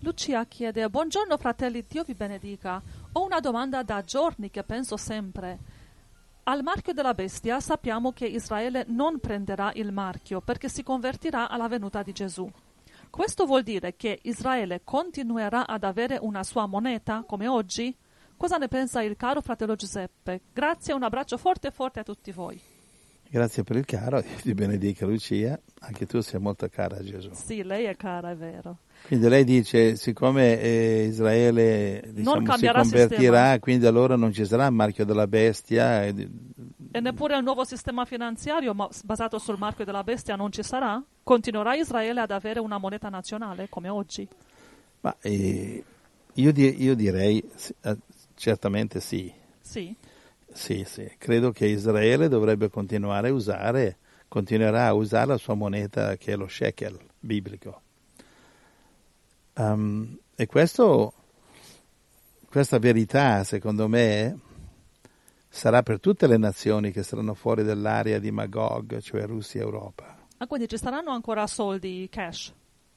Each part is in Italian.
Lucia chiede: buongiorno fratelli, Dio vi benedica. Ho una domanda da giorni che penso sempre. Al marchio della bestia sappiamo che Israele non prenderà il marchio perché si convertirà alla venuta di Gesù. Questo vuol dire che Israele continuerà ad avere una sua moneta come oggi? Cosa ne pensa il caro fratello Giuseppe? Grazie e un abbraccio forte forte a tutti voi. Grazie per il caro, ti benedica Lucia, anche tu sei molto cara a Gesù. Sì, lei è cara, è vero. Quindi lei dice, siccome Israele si convertirà, sistema. quindi allora non ci sarà il marchio della bestia. E neppure il nuovo sistema finanziario basato sul marchio della bestia non ci sarà? Continuerà Israele ad avere una moneta nazionale come oggi? Ma io direi certamente sì. Sì? Sì, credo che Israele dovrebbe continuerà a usare la sua moneta che è lo shekel biblico. E questa verità, secondo me, sarà per tutte le nazioni che saranno fuori dall'area di Magog, cioè Russia e Europa. Ah, quindi ci saranno ancora soldi cash?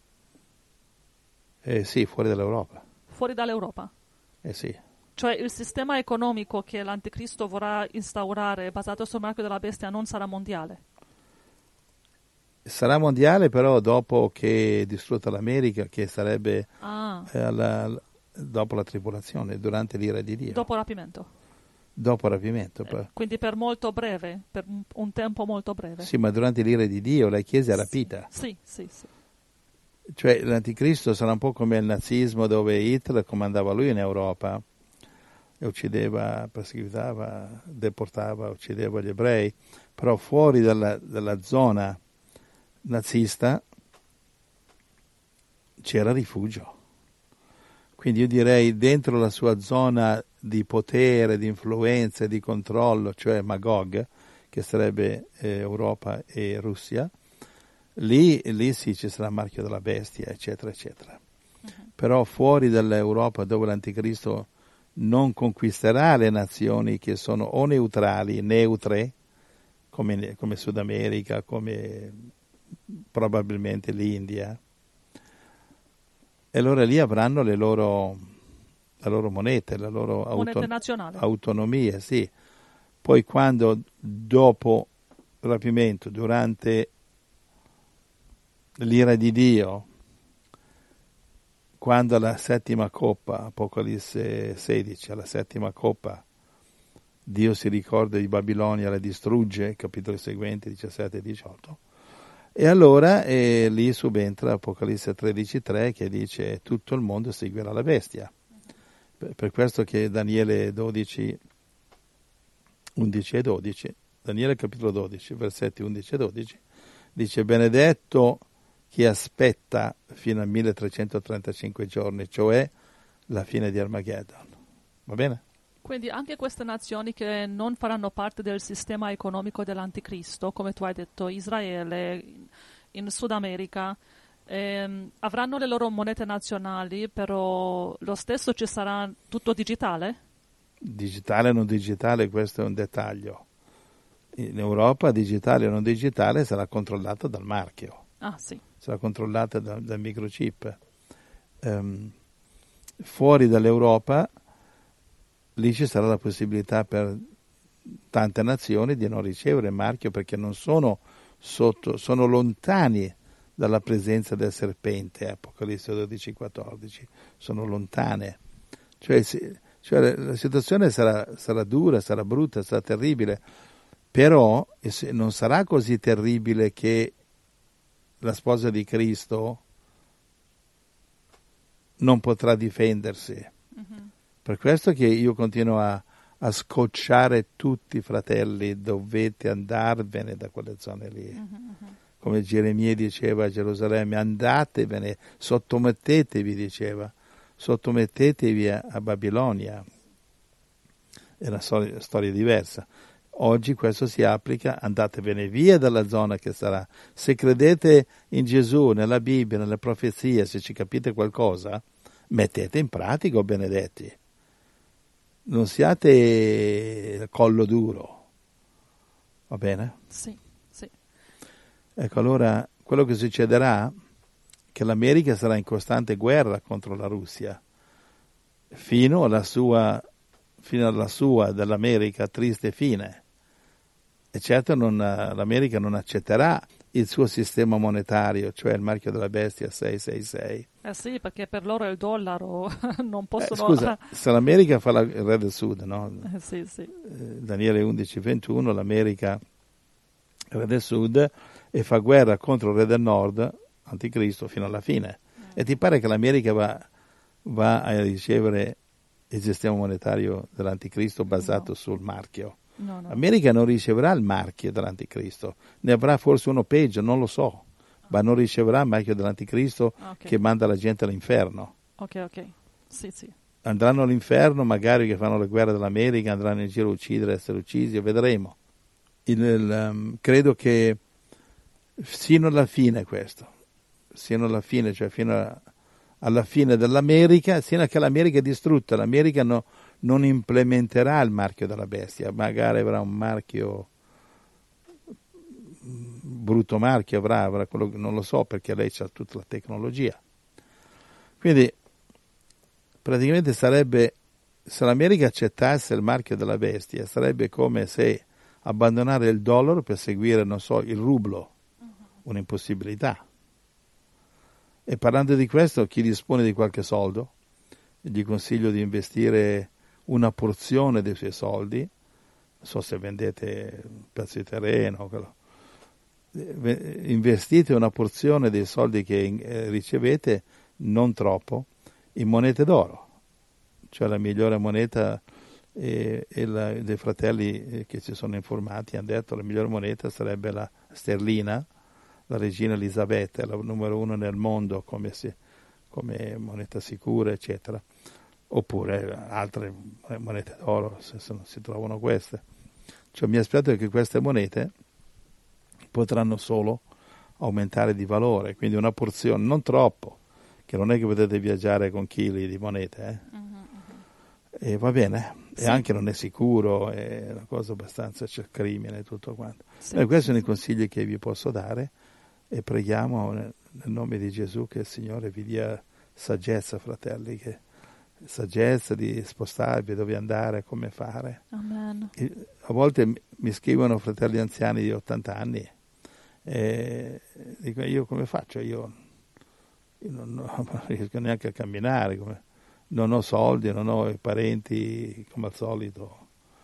Sì, fuori dall'Europa. Fuori dall'Europa? Sì. Cioè il sistema economico che l'anticristo vorrà instaurare basato sul marchio della bestia non sarà mondiale? Sarà mondiale però dopo che è distrutta l'America, che sarebbe dopo la tribolazione, durante l'ira di Dio. Dopo rapimento? Dopo rapimento. Quindi per molto breve, per un tempo molto breve. Sì, ma durante l'ira di Dio la Chiesa è rapita. Sì. Cioè l'anticristo sarà un po' come il nazismo, dove Hitler comandava lui in Europa e uccideva, perseguitava, deportava, uccideva gli ebrei, però fuori dalla zona nazista c'era rifugio. Quindi io direi dentro la sua zona di potere, di influenza e di controllo, cioè Magog, che sarebbe Europa e Russia, lì sì ci sarà il marchio della bestia, eccetera, eccetera. Uh-huh. Però fuori dall'Europa, dove l'anticristo non conquisterà le nazioni che sono o neutre, come Sud America, come probabilmente l'India, e allora lì avranno la loro monete, la loro autonomia, sì. Poi quando dopo il rapimento, durante l'ira di Dio, quando alla settima coppa, Apocalisse 16, alla settima coppa, Dio si ricorda di Babilonia, la distrugge, capitoli seguenti, 17 e 18, e allora lì subentra Apocalisse 13:3 che dice tutto il mondo seguirà la bestia. Per questo che Daniele 12, 11 e 12, Daniele capitolo 12, versetti 11 e 12, dice benedetto chi aspetta fino a 1335 giorni, cioè la fine di Armageddon. Va bene? Quindi anche queste nazioni che non faranno parte del sistema economico dell'anticristo, come tu hai detto, Israele, in Sud America, avranno le loro monete nazionali, però lo stesso ci sarà tutto digitale? Digitale o non digitale, questo è un dettaglio. In Europa digitale o non digitale sarà controllato dal marchio. Ah, sì. Sarà controllata dal microchip. Fuori dall'Europa, lì ci sarà la possibilità per tante nazioni di non ricevere il marchio perché non sono sono lontani dalla presenza del serpente, Apocalisse 12-14, sono lontane. Cioè la situazione sarà dura, sarà brutta, sarà terribile, però non sarà così terribile che la sposa di Cristo non potrà difendersi. Uh-huh. Per questo che io continuo a scocciare tutti i fratelli, dovete andarvene da quelle zone lì. Uh-huh. Come Geremia diceva a Gerusalemme, andatevene, sottomettetevi a Babilonia. È una storia diversa. Oggi questo si applica, andatevene via dalla zona che sarà. Se credete in Gesù, nella Bibbia, nelle profezie, se ci capite qualcosa, mettete in pratica, benedetti. Non siate collo duro. Va bene? Sì, sì. Ecco, allora, quello che succederà, che l'America sarà in costante guerra contro la Russia fino alla sua dell'America triste fine. E certo l'America non accetterà il suo sistema monetario, cioè il marchio della bestia 666. Sì, perché per loro è il dollaro, non possono... Scusa, se l'America fa il re del Sud, no? Sì, sì. Daniele 11:21, l'America re del Sud, e fa guerra contro il re del Nord, Anticristo, fino alla fine. E ti pare che l'America va a ricevere il sistema monetario dell'Anticristo basato sul marchio? No. L'America non riceverà il marchio dell'Anticristo, ne avrà forse uno peggio, non lo so, ma non riceverà il marchio dell'Anticristo che manda la gente all'inferno. Ok. Sì. Andranno all'inferno, magari che fanno le guerre dell'America, andranno in giro a uccidere, essere uccisi, vedremo. Credo che sino alla fine cioè fino alla fine dell'America, sino a che l'America è distrutta, l'America non implementerà il marchio della bestia, magari avrà un marchio, brutto marchio avrà quello che non lo so, perché lei ha tutta la tecnologia. Quindi praticamente sarebbe, se l'America accettasse il marchio della bestia, sarebbe come se abbandonare il dollaro per seguire, non so, il rublo, un'impossibilità. E parlando di questo, chi dispone di qualche soldo, gli consiglio di investire una porzione dei suoi soldi, non so se vendete un pezzo di terreno, investite una porzione dei soldi che ricevete, non troppo, in monete d'oro, cioè la migliore moneta, dei fratelli che ci sono informati hanno detto la migliore moneta sarebbe la sterlina, la regina Elisabetta è la numero 1 nel mondo come moneta sicura, eccetera. Oppure altre monete d'oro, se non si trovano queste. Cioè, mi aspetto che queste monete potranno solo aumentare di valore, quindi una porzione, non troppo, che non è che potete viaggiare con chili di monete, E va bene, sì. E anche non è sicuro, è una cosa abbastanza, c'è crimine e tutto quanto. Sì, questi sono i consigli che vi posso dare, e preghiamo nel nome di Gesù che il Signore vi dia saggezza, fratelli, saggezza di spostarvi, dove andare, come fare. Amen. A volte mi scrivono fratelli anziani di 80 anni e dico, io come faccio? Io non riesco neanche a camminare, non ho soldi, non ho i parenti come al solito.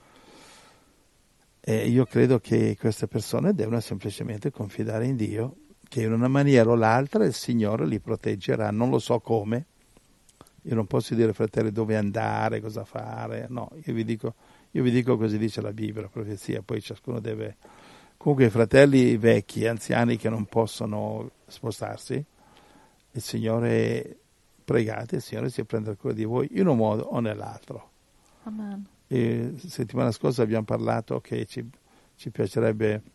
E io credo che queste persone devono semplicemente confidare in Dio, che in una maniera o l'altra il Signore li proteggerà, non lo so come. Io non posso dire, fratelli, dove andare, cosa fare, no, io vi dico così dice la Bibbia, la profezia, poi ciascuno deve... Comunque i fratelli vecchi, anziani che non possono spostarsi, il Signore, pregate, il Signore si prenderà cura di voi in un modo o nell'altro. Amen. E settimana scorsa abbiamo parlato che ci piacerebbe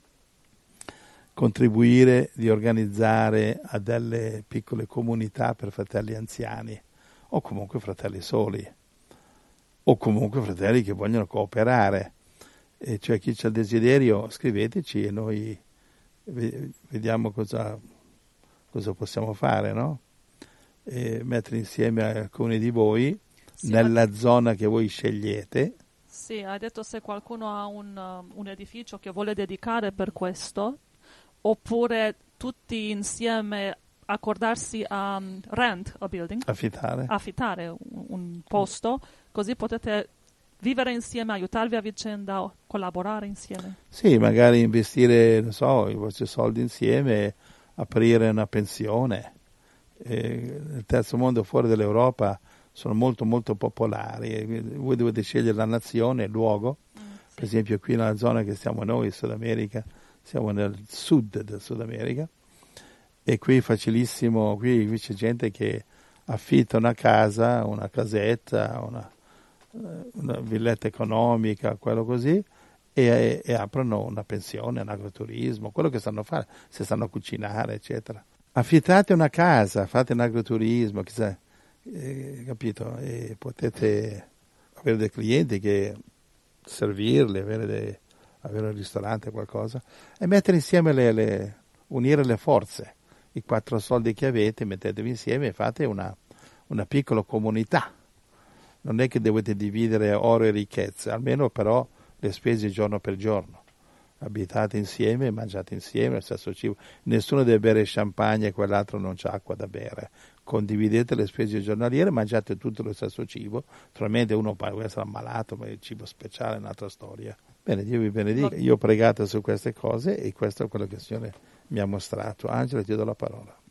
contribuire di organizzare a delle piccole comunità per fratelli anziani, o comunque fratelli soli, o comunque fratelli che vogliono cooperare. E cioè chi c'ha il desiderio, scriveteci e noi vediamo cosa possiamo fare, no? E mettere insieme alcuni di voi, sì, nella zona che voi scegliete. Sì, hai detto se qualcuno ha un edificio che vuole dedicare per questo, oppure tutti insieme accordarsi a rent a building, affittare un posto, così potete vivere insieme, aiutarvi a vicenda, collaborare insieme. Sì, magari investire, non so, i vostri soldi insieme, aprire una pensione. Nel terzo mondo, fuori dall'Europa, sono molto molto popolari. Voi dovete scegliere la nazione, il luogo. Sì. Per esempio qui nella zona che siamo noi, Sud America, siamo nel sud del Sud America, e qui è facilissimo, qui c'è gente che affitta una casa, una casetta, una villetta economica, quello così, e aprono una pensione, un agriturismo, quello che sanno fare, se sanno cucinare, eccetera. Affittate una casa, fate un agriturismo, chissà, capito? E potete avere dei clienti che servirli, avere un ristorante, qualcosa, e mettere insieme unire le forze. i 4 soldi che avete, mettetevi insieme e fate una piccola comunità. Non è che dovete dividere oro e ricchezze, almeno però le spese giorno per giorno. Abitate insieme, mangiate insieme lo stesso cibo. Nessuno deve bere champagne e quell'altro non c'ha acqua da bere. Condividete le spese giornaliere, mangiate tutto lo stesso cibo. Naturalmente uno può essere ammalato, ma il cibo speciale è un'altra storia. Bene, Dio vi benedica. Io ho pregato su queste cose e questo è quello che il Signore mi ha mostrato. Angela, ti do la parola.